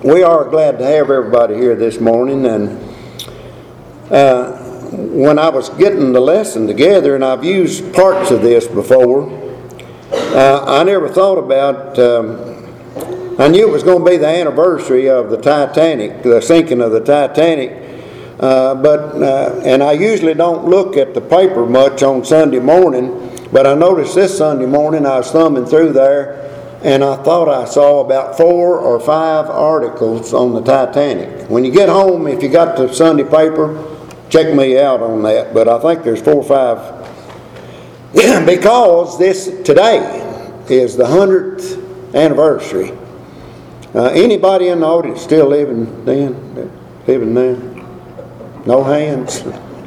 We are glad to have everybody here this morning, and when I was getting the lesson together, and I've used parts of this before, I never thought about, I knew it was going to be the anniversary of the Titanic, the sinking of the Titanic, and I usually don't look at the paper much on Sunday morning, but I noticed this Sunday morning I was thumbing through there, and I thought I saw about 4 or 5 articles on the Titanic. When you get home, if you got the Sunday paper, check me out on that. But I think there's 4 or 5. Because today is the 100th anniversary. Anybody in the audience still living then? Living now? No hands?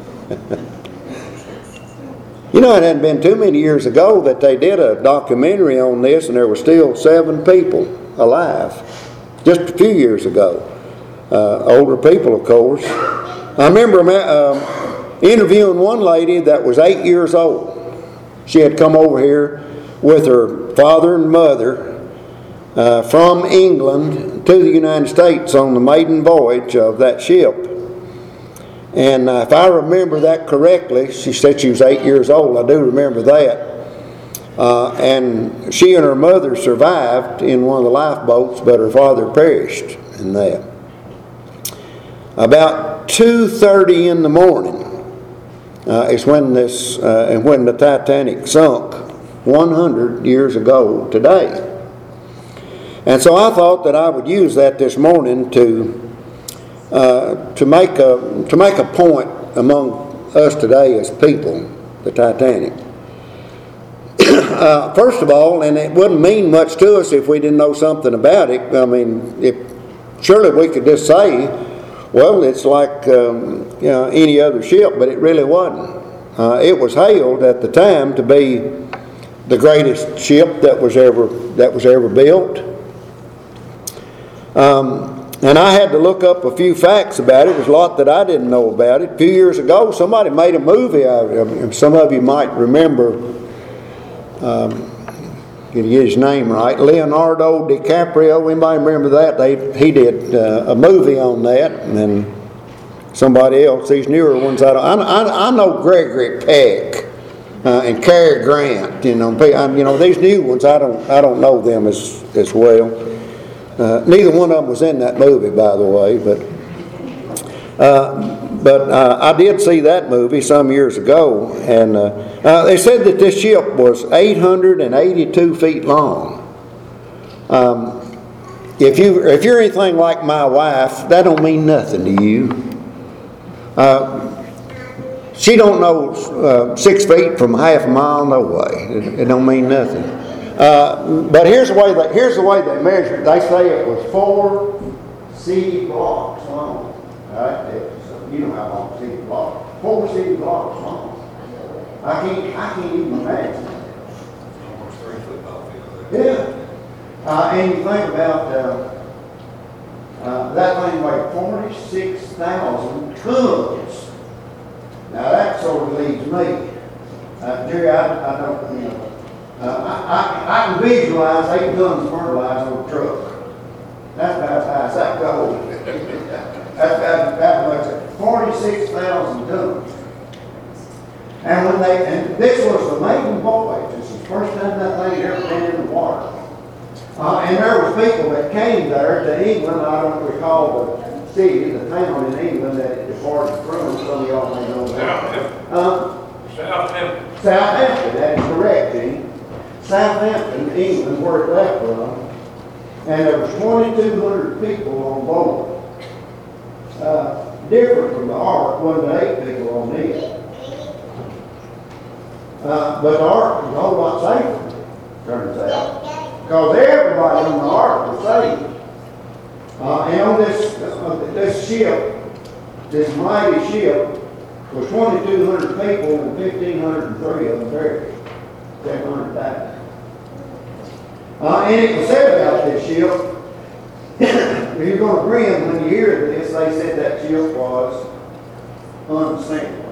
You know, it hadn't been too many years ago that they did a documentary on this, and there were still 7 people alive. Just a few years ago. Older people, of course. I remember interviewing one lady that was 8 years old. She had come over here with her father and mother from England to the United States on the maiden voyage of that ship. And if I remember that correctly, she said she was 8 years old. I do remember that. And she and her mother survived in one of the lifeboats, but her father perished in that. About 2:30 in the morning is when when the Titanic sunk 100 years ago today. And so I thought that I would use that this morning to make a point among us today as people, the Titanic. First of all, and it wouldn't mean much to us if we didn't know something about it. I mean, surely we could just say, well, it's like any other ship, but it really wasn't. It was hailed at the time to be the greatest ship that was ever built. And I had to look up a few facts about it. There's a lot that I didn't know about it. A few years ago, somebody made a movie out of it. Some of you might remember, get his name right, Leonardo DiCaprio. Anybody remember that? He did a movie on that, and then somebody else. These newer ones, I know Gregory Peck and Cary Grant. You know, these new ones, I don't know them as well. Neither one of them was in that movie, by the way, but I did see that movie some years ago, and they said that this ship was 882 feet long. If you're anything like my wife, that don't mean nothing to you. She don't know 6 feet from half a mile, no way. It don't mean nothing. But here's the way they measured it. They say it was 4 city blocks long. Right? You know how long a city block. 4 city blocks long. I can't even imagine. Almost 3 football fields. Yeah. And you think about that thing weighed 46,000 tons. Now that sort of leaves me. Jerry, I don't, I can visualize 8 tons of fertilizer on a truck. That's about as high as that goes. That's about much. 46,000 tons. And this was the maiden voyage. This is the first time that thing had ever been in the water. And there was people that came there to England. I don't recall the city, the town in England that it departed from. Some of y'all may know that. Southampton, that is correct, Gene. Southampton, England, where it left from, and there was 2,200 people on board. Different from the Ark, wasn't 8 people on it. But the Ark was a whole lot safer, turns out, because everybody on the Ark was saved. And on this ship, this mighty ship, was 2,200 people and 1,503 of them perished. 700 died. And it was said about this ship, you're going to grin when you hear this, they said that ship was unsinkable.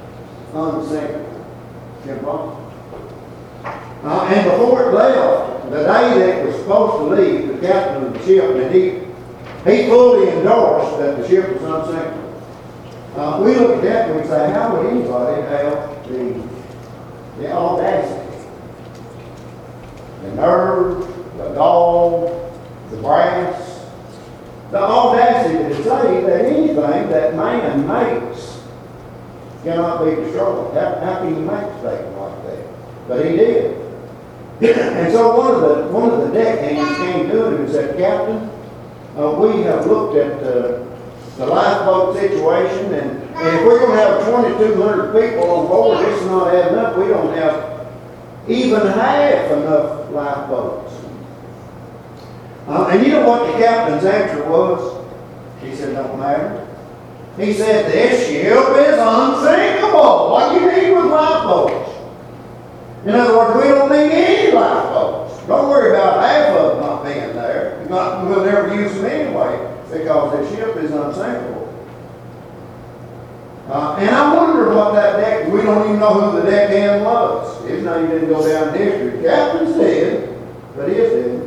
Unsinkable. And before it left, the day that it was supposed to leave, the captain of the ship, and he fully endorsed that the ship was unsinkable. We look at that and we say, how would anybody have the audacity, the nerve, the gall, the brass, the audacity to say that anything that man makes cannot be destroyed? How can you make a statement like that? But he did. And so one of the deckhands came to him and said, Captain, we have looked at the lifeboat situation, and if we're going to have 2,200 people on board, this is not adding up. We don't have even half enough lifeboats. And you know what the captain's answer was? He said, don't matter. He said, this ship is unsinkable. What do you need with lifeboats? In other words, we don't need any lifeboats. Don't worry about half of them not being there. We'll never use them anyway because this ship is unsinkable. And I wonder what that deck, we don't even know who the deckhand was. His name didn't go down in history. The captain's dead, but he is dead.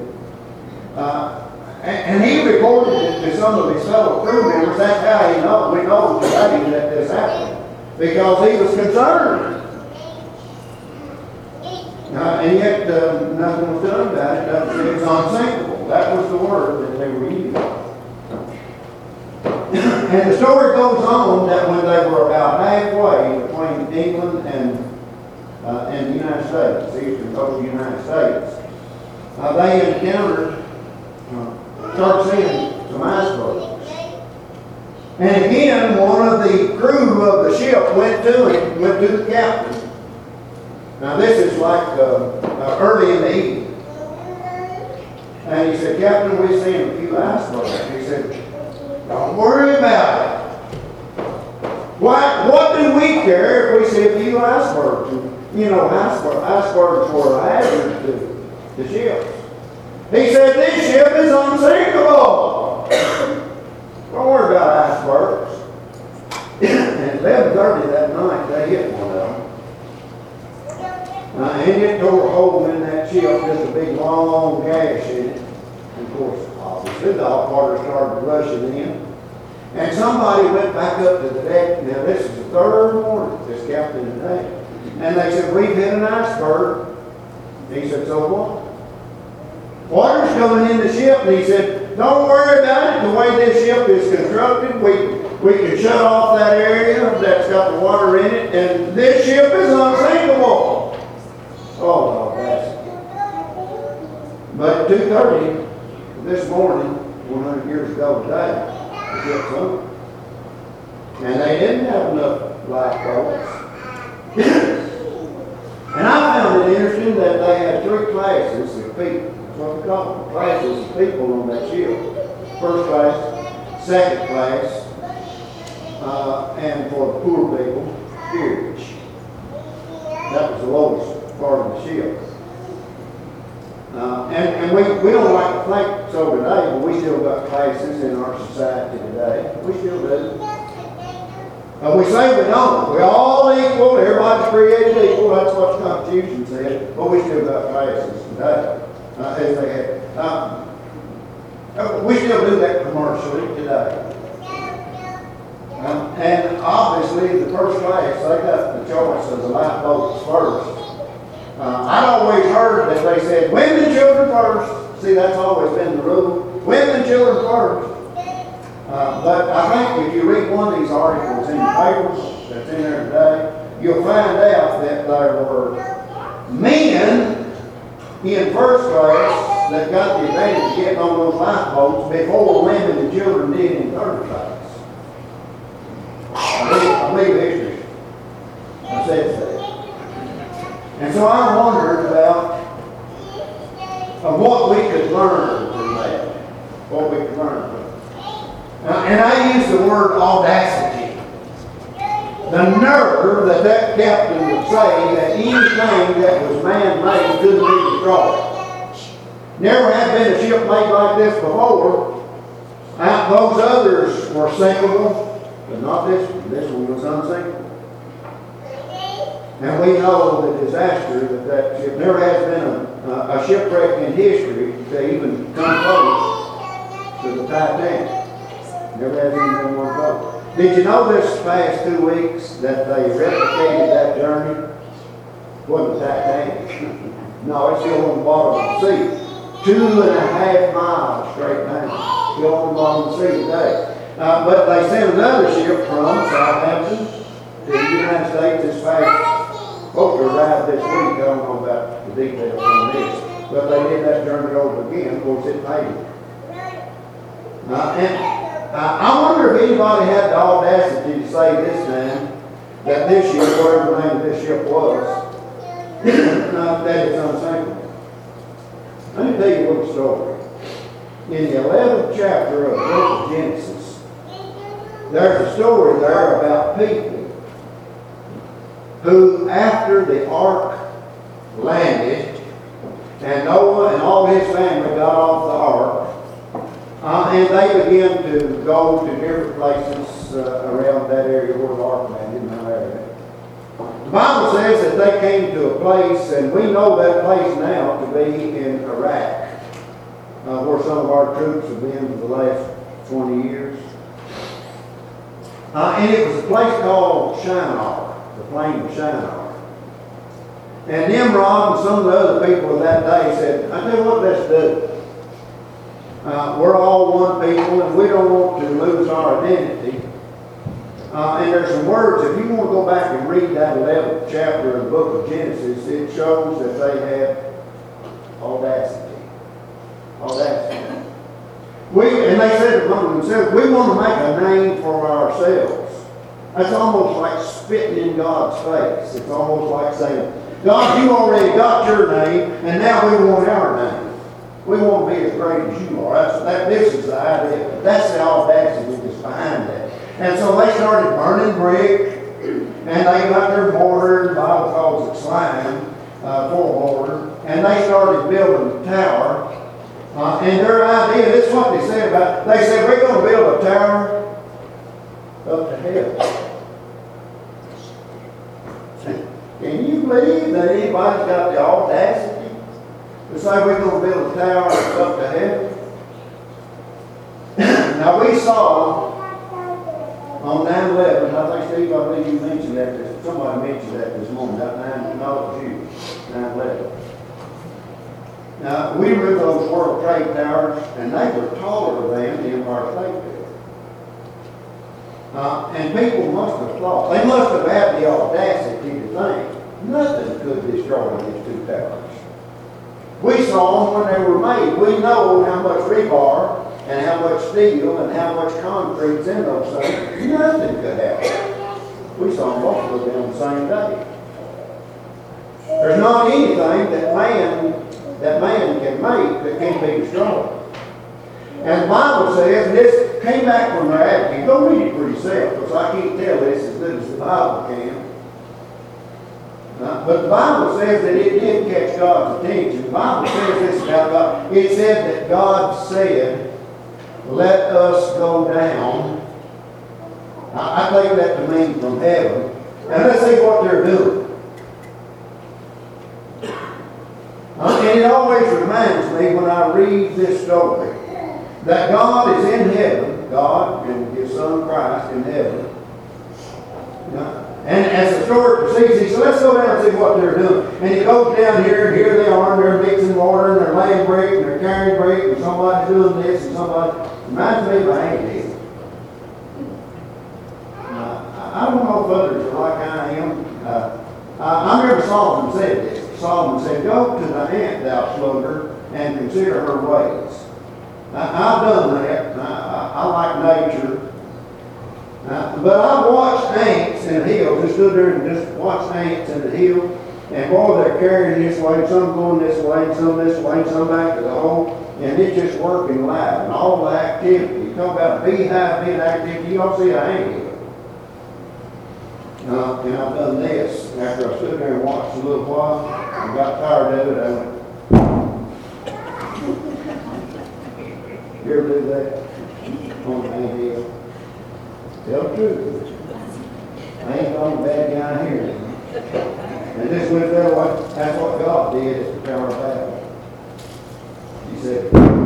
And he reported it to some of his fellow crew members. That's how we know today that this happened. Because he was concerned. And yet nothing was done about it. It was unsinkable. That was the word that they were using. And the story goes on that when they were about halfway between England and the United States, the eastern coast of the United States, they encountered, started seeing some icebergs. And again, one of the crew of the ship went to the captain. Now this is like early in the evening. And he said, Captain, we've seen a few icebergs. He said, don't worry about it. What do we care if we see a few icebergs? You know, icebergs were a hazard to the ships. He said, this ship is unsinkable. Don't worry about icebergs. At 11:30 that night, they hit one of them. And it tore a hole in that ship, just a big long gash in it. And of course, obviously, the hot water started rushing in. And somebody went back up to the deck. Now, this is the third morning, this captain today. And they said, we've hit an iceberg. And he said, so what? Water's coming in the ship. And he said, don't worry about it. The way this ship is constructed, we can shut off that area that's got the water in it. And this ship is unsinkable. Oh, no, that's it. But at 2:30 this morning, 100 years ago today, the ship sunk. And they didn't have enough lifeboats. And I found it interesting that they had three classes of people. That's what they call them, classes of people on that ship. First class, second class, and for the poor people, steerage. That was the lowest part of the ship. And we don't like to think so today, but we still got classes in our society today. We still do. We say we don't. We're all equal. Everybody's created equal. That's what the Constitution said. But we still got classes today. As they have. We still do that commercially today. And obviously, the first class, they got the choice of the lifeboats first. I'd always heard that they said, women and children first. See, that's always been the rule. Women and children first. But I think if you read one of these articles in the papers that's in there today, you'll find out that there were men in first class that got the advantage of getting on those lifeboats before women and children did in third class. I believe history says that. And so I wondered about what we could learn from that. What we could learn from it. And I use the word audacity. The nerve that captain would say that anything that was man-made couldn't be destroyed. Never had been a ship made like this before. Those others were sinkable, but not this one. This one was unsinkable. And we know the disaster that ship, never has been a shipwreck in history to even come close to the Titanic. Never has even been one close. Did you know this past 2 weeks that they replicated that journey? Wasn't the Titanic. No, it's still on the bottom of the sea. 2.5 miles straight down. Still on the bottom of the sea today. But they sent another ship from Southampton to the United States this past, supposed to arrive this week. I don't know about the details on this. But they did that journey over again. Of course, it paid. I wonder if anybody had the audacity to say this time that this ship, whatever the name of this ship was, that it's unsinkable. Let me tell you a little story. In the 11th chapter of the book of Genesis, there's a story there about people who, after the ark landed, and Noah and all his family got off the ark, and they began to go to different places around that area where the ark landed in that area. The Bible says that they came to a place, and we know that place now to be in Iraq, where some of our troops have been for the last 20 years. And it was a place called Shinar, the plain of Shinar. And Nimrod and some of the other people of that day said, I tell you what, let's do. We're all one people, and we don't want to lose our identity. And there's some words, if you want to go back and read that 11th chapter of the book of Genesis, it shows that they had audacity. Audacity. And they said among themselves, we want to make a name for ourselves. That's almost like spitting in God's face. It's almost like saying, God, you already got your name, and now we want our name. We want to be as great as you are. This is the idea. That's the audacity that's behind that. And so they started burning brick, and they got their mortar, the Bible calls it slime, for mortar, and they started building the tower. And their idea, this is what they said about it. They said, we're going to build a tower up to heaven. Can you believe that anybody's got the audacity to say we're going to build a tower up to heaven? Now we saw on 9/11, I think, Steve, I believe you mentioned that. Somebody mentioned that this morning, about 9/11. Now, we moved those World Trade Towers, and they were taller than the Empire State Building. And people must have thought, they must have had the audacity to think nothing could destroy these two towers. We saw them when they were made. We know how much rebar and how much steel and how much concrete's in those things. Nothing could happen. We saw most of them on the same day. There's not anything that man can make that can't be destroyed. And the Bible says, and this came back from their attitude. Go read it for yourself, because I can't tell this as good as the Bible can. But the Bible says that it did catch God's attention. The Bible says this about God. It said that God said, let us go down. I take that to mean from heaven. And let's see what they're doing. And it always reminds me when I read this story that God is in heaven, God and His Son Christ in heaven. And as the story proceeds, he said, let's go down and see what they're doing. And he goes down here, and here they are, and they're mixing water, and they're laying brick, and they're carrying brick, and somebody's doing this, and somebody. Reminds me of Andy. I don't know if others are like I am. I remember Solomon said this. Solomon said, go to the ant, thou sluggard, and consider her ways. I've done that. I like nature. But I watched ants in the hills. Just stood there and just watched ants in the hill. And boy, they're carrying this way, some going this way, some this way, some back to the hole. And it's just working loud. And all the activity. You talk about a beehive being active, you don't see an ant hill. And I've done this. After I stood there and watched a little while, and got tired of it, I went, you ever do that? On the ant hill? Tell the truth. I ain't the only bad guy here. And this went that way. That's what God did at the Tower of Babel. He said,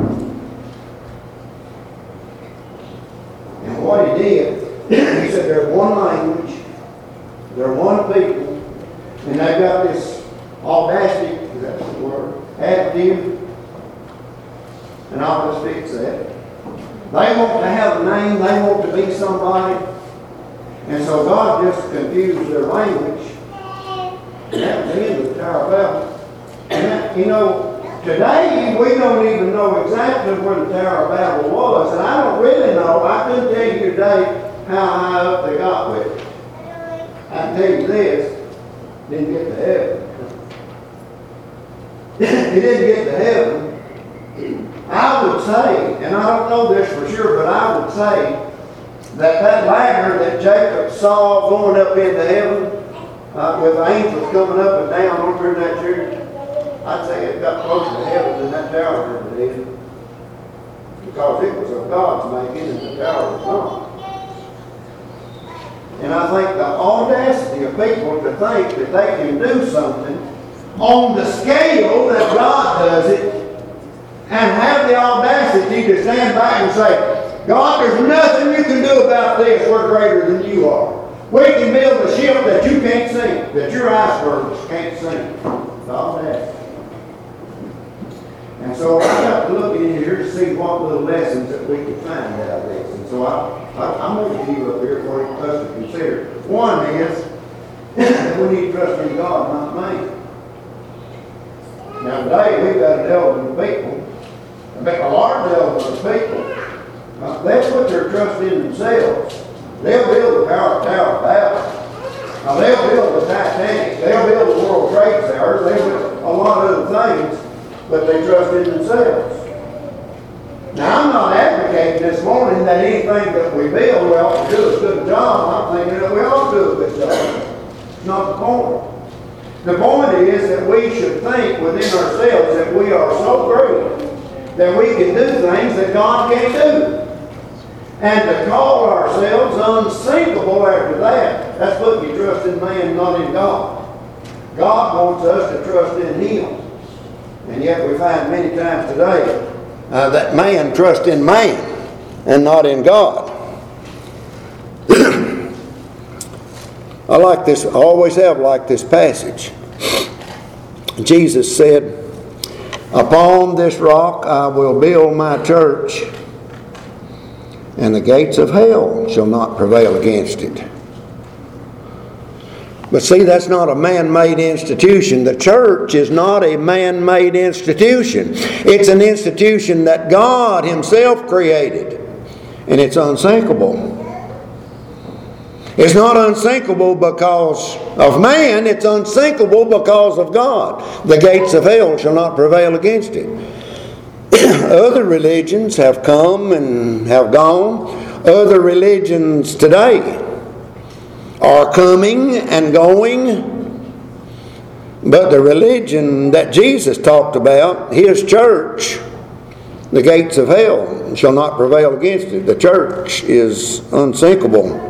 and what he did, he said there's one language, they're one people, and they've got this audacity, is that the word, attitude, and I'll just fix that. They want to have a name, they want to be somebody, and so God just confused their language. And that was the end of the Tower of Babel. And that, today we don't even know exactly where the Tower of Babel was, and I don't really know. I couldn't tell you today how high up they got with it. I can tell you this, didn't get to heaven. It didn't get to heaven. I would say, and I don't know this for sure, but I would say that ladder that Jacob saw going up into heaven, with angels coming up and down over in that church, I'd say it got closer to heaven than that tower ever did. Because it was of God's making and the tower was not. And I think the audacity of people to think that they can do something on the scale that God does it, and have the audacity to stand back and say, God, there's nothing you can do about this. We're greater than you are. We can build a ship that you can't sink, that your icebergs can't sink. The audacity. And so I got to look in here to see what little lessons that we can find out of this. And so I'm going to give you up here for us to consider. One is that we need to trust in God, not man. Now today we've got an element of people, a large element of people, they'll put their trust in themselves. They'll build the Tower of Babel. They'll build the Titanic. They'll build the World Trade Towers. They'll build a lot of other things, but they trust in themselves. Now, I'm not advocating this morning that anything that we build, we ought to do a good job. I'm thinking that we ought to do a good job. It's not the point. The point is that we should think within ourselves that we are so great that we can do things that God can't do. And to call ourselves unsinkable after that, that's putting your trust in man, not in God. God wants us to trust in Him. And yet we find many times today that man trusts in man and not in God. I like this, I always have liked this passage. Jesus said, upon this rock I will build my church, and the gates of hell shall not prevail against it. But see, that's not a man-made institution. The church is not a man-made institution. It's an institution that God Himself created, and it's unsinkable. It's not unsinkable because of man, it's unsinkable because of God. The gates of hell shall not prevail against it. Other religions have come and have gone. Other religions today are coming and going. But the religion that Jesus talked about, His church, the gates of hell shall not prevail against it. The church is unsinkable.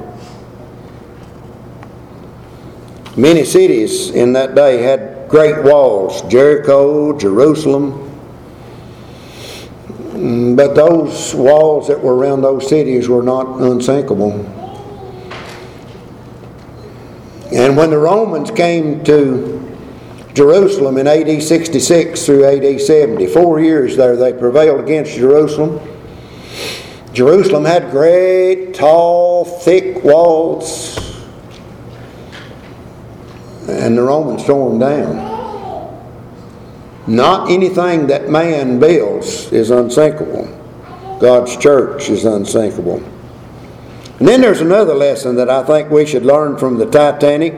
Many cities in that day had great walls, Jericho, Jerusalem. But those walls that were around those cities were not unsinkable. And when the Romans came to Jerusalem in AD 66 through AD 70, 4 years there they prevailed against Jerusalem. Jerusalem had great, tall, thick walls. And the Romans tore them down. Not anything that man builds is unsinkable. God's church is unsinkable. And then there's another lesson that I think we should learn from the Titanic.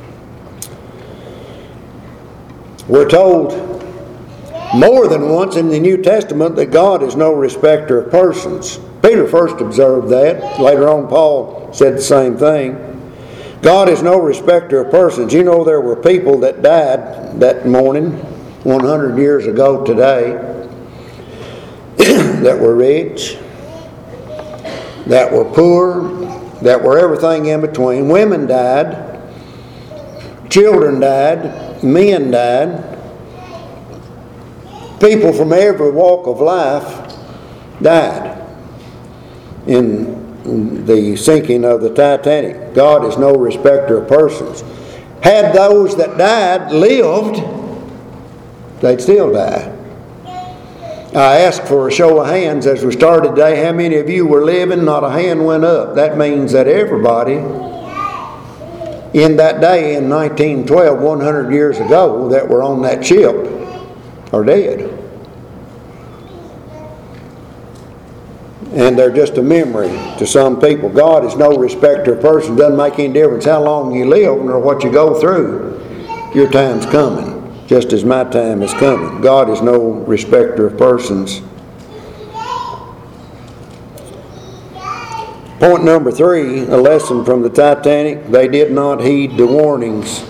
We're told more than once in the New Testament that God is no respecter of persons. Peter first observed that. Later on, Paul said the same thing. God is no respecter of persons. You know, there were people that died that morning, 100 years ago today, that were rich, that were poor, that were everything in between. Women died. children died, men died, people from every walk of life died in the sinking of the Titanic. God is no respecter of persons. Had those that died lived, they'd still die. I asked for a show of hands as we started today. How many of you were living? Not a hand went up. That means that everybody in that day in 1912, 100 years ago, that were on that ship are dead. And they're just a memory to some people. God is no respecter of persons. Doesn't make any difference how long you live nor what you go through. Your time's coming, just as my time is coming. God is no respecter of persons. Point number 3, a lesson from the Titanic. They did not heed the warnings.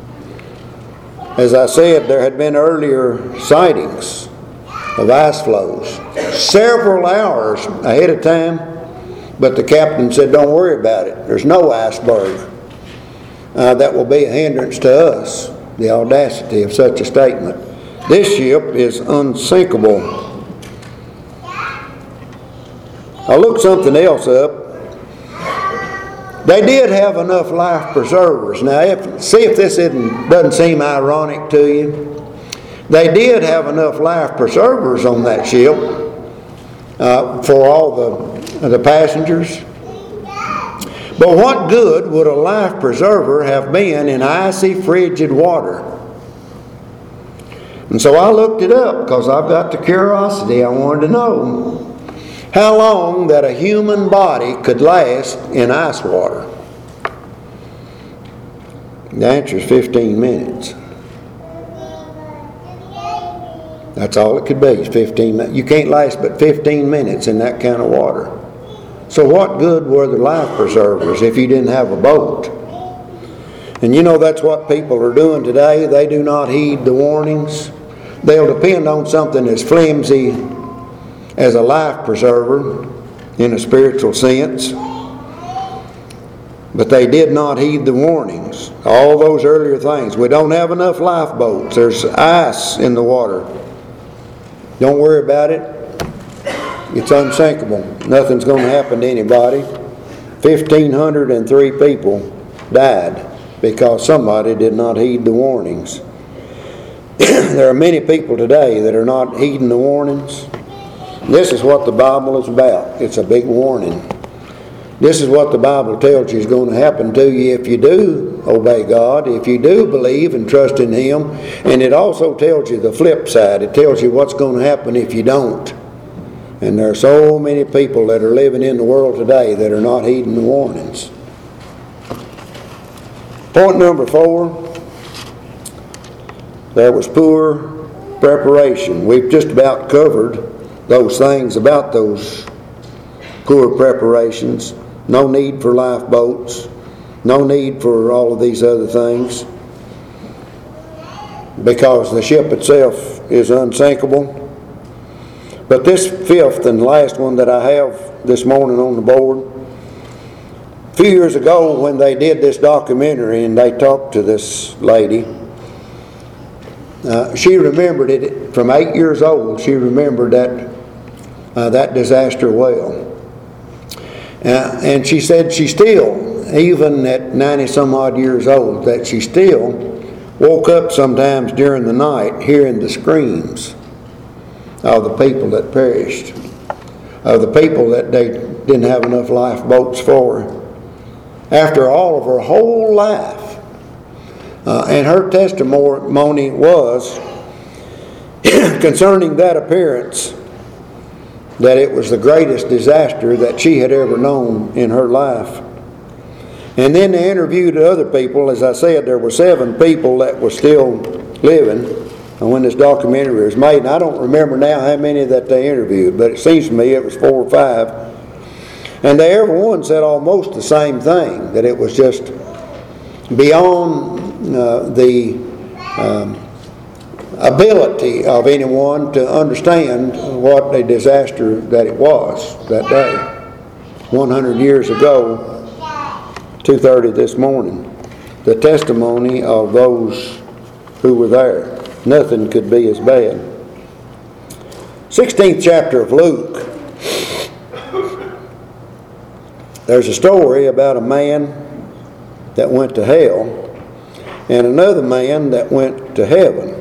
As I said, there had been earlier sightings of ice floes several hours ahead of time, but the captain said, don't worry about it. There's no iceberg that will be a hindrance to us. The audacity of such a statement. This ship is unsinkable. I looked something else up. They did have enough life preservers. Now, see if this doesn't seem ironic to you. They did have enough life preservers on that ship for all the passengers. But what good would a life preserver have been in icy, frigid water? And so I looked it up because I've got the curiosity. I wanted to know how long that a human body could last in ice water. The answer is 15 minutes. That's all it could be, is 15 minutes. You can't last but 15 minutes in that kind of water. So what good were the life preservers if you didn't have a boat? And you know that's what people are doing today. They do not heed the warnings. They'll depend on something as flimsy as a life preserver in a spiritual sense. But they did not heed the warnings. All those earlier things. We don't have enough lifeboats. There's ice in the water. Don't worry about it. It's unsinkable. Nothing's going to happen to anybody. 1,503 people died because somebody did not heed the warnings. There are many people today that are not heeding the warnings. This is what the Bible is about. It's a big warning. This is what the Bible tells you is going to happen to you if you do obey God, if you do believe and trust in Him. And it also tells you the flip side. It tells you what's going to happen if you don't. And there are so many people that are living in the world today that are not heeding the warnings. Point number 4, there was poor preparation. We've just about covered those things about those poor preparations. No need for lifeboats. No need for all of these other things. Because the ship itself is unsinkable. But this 5th and last one that I have this morning on the board, a few years ago when they did this documentary and they talked to this lady, she remembered it from 8 years old. She remembered that disaster well. And she said she still, even at 90 some odd years old, that she still woke up sometimes during the night hearing the screams of the people that perished, of the people that they didn't have enough lifeboats for. After all of her whole life. And her testimony was concerning that appearance, that it was the greatest disaster that she had ever known in her life. And then they interviewed other people. As I said, there were 7 people that were still living when this documentary was made. And I don't remember now how many that they interviewed, but it seems to me it was 4 or 5. And they every one said almost the same thing, that it was just beyond the ability of anyone to understand what a disaster that it was that day. 100 years ago, 2:30 this morning. the testimony of those who were there. Nothing could be as bad. 16th chapter of Luke. There's a story about a man that went to hell and another man that went to heaven.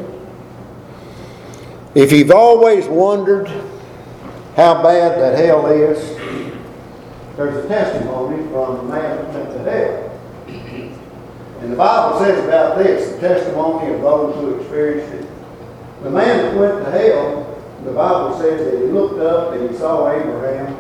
If you've always wondered how bad that hell is, there's a testimony from a man that went to hell. And the Bible says about this, the testimony of those who experienced it. The man that went to hell, the Bible says that he looked up and he saw Abraham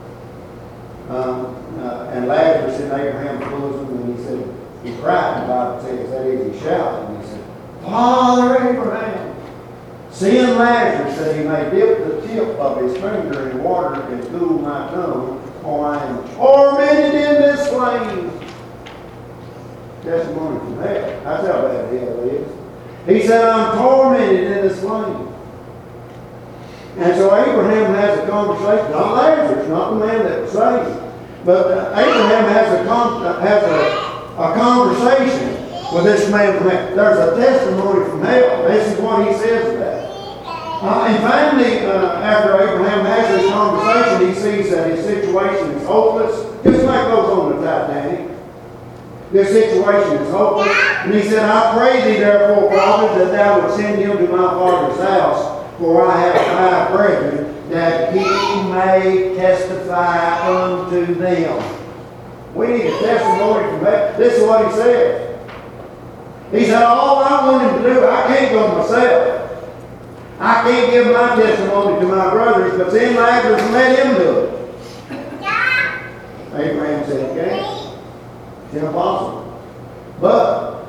and Lazarus in Abraham's bosom, and he said, he cried, the Bible says, that is, he shouted, and he said, Father Abraham, send Lazarus that he may dip the tip of his finger in water and cool my tongue, for I am tormented in this flame. Testimony from hell. That's how bad hell is. He said, I'm tormented in this flame. And so Abraham has a conversation, not Lazarus, not the man that was saved, but Abraham has a conversation with this man from hell. There's a testimony from hell. This is what he says about it. And finally, after Abraham has this conversation, he sees that his situation is hopeless, just like goes on the Titanic. This situation is hopeless. And he said, I pray thee therefore, Father, that thou would send him to my father's house, for I have 5 brethren, that he may testify unto them. We need a testimony from that. This is what he said. He said, all I want him to do, I can't go myself. I can't give my testimony to my brothers, but send Lazarus and let him do it. Abraham said, okay. It's impossible. But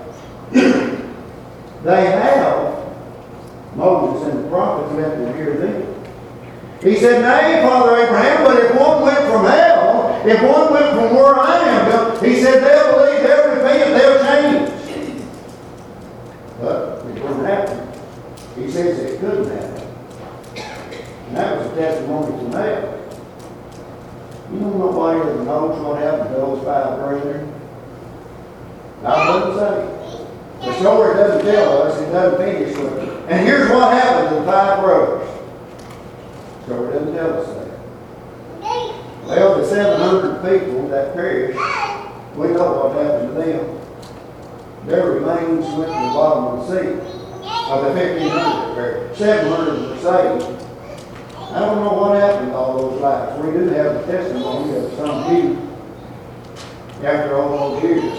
they have Moses and the prophets, let them hear them. He said, nay, Father Abraham, but if one went from hell, if one went from where I am, he said, they'll believe, they'll repent, they'll change. But it wouldn't happen. He says it couldn't happen. And that was a testimony from hell. You know, nobody ever knows what happened to those 5 brethren. God doesn't say. The story doesn't tell us, it doesn't finish with it. And here's what happened to the 5 brothers. The story doesn't tell us that. Well, the 700 people that perished, we know what happened to them. Their remains went to the bottom of the sea. Of the 1,500 that perished, 700 were saved. I don't know what happened to all those lives. We do have the testimony of some few after all those years.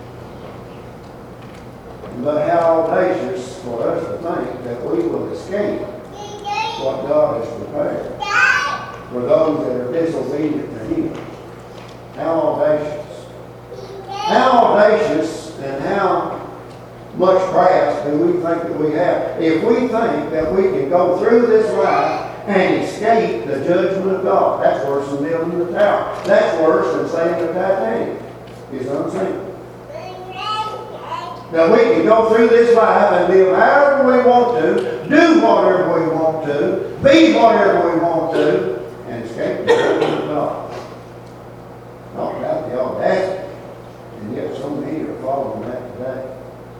But how audacious for us to think that we will escape what God has prepared for those that are disobedient to Him. How audacious. How audacious and how much brass do we think that we have? If we think that we can go through this life and escape the judgment of God, that's worse than building the tower. That's worse than saying the Titanic is unsinking. Now we can go through this life and live however we want to, do whatever we want to, be whatever we want to, and escape the judgment of God. Talk about the audacity. And yet so many are following that today.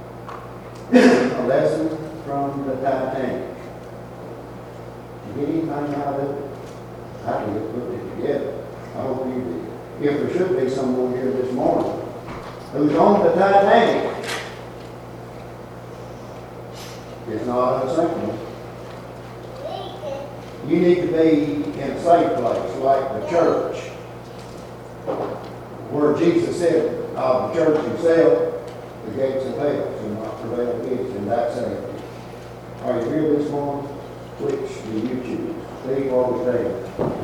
A lesson from the Titanic. You get anything out of it? I did put it together. I hope you did. If there should be someone here this morning who's on the Titanic, it's not unsinkable. You need to be in a safe place like the church, where Jesus said of the church himself, the gates of hell shall not prevail against, and that's safety. Are you here this morning? Which do you choose? Steve or Dave?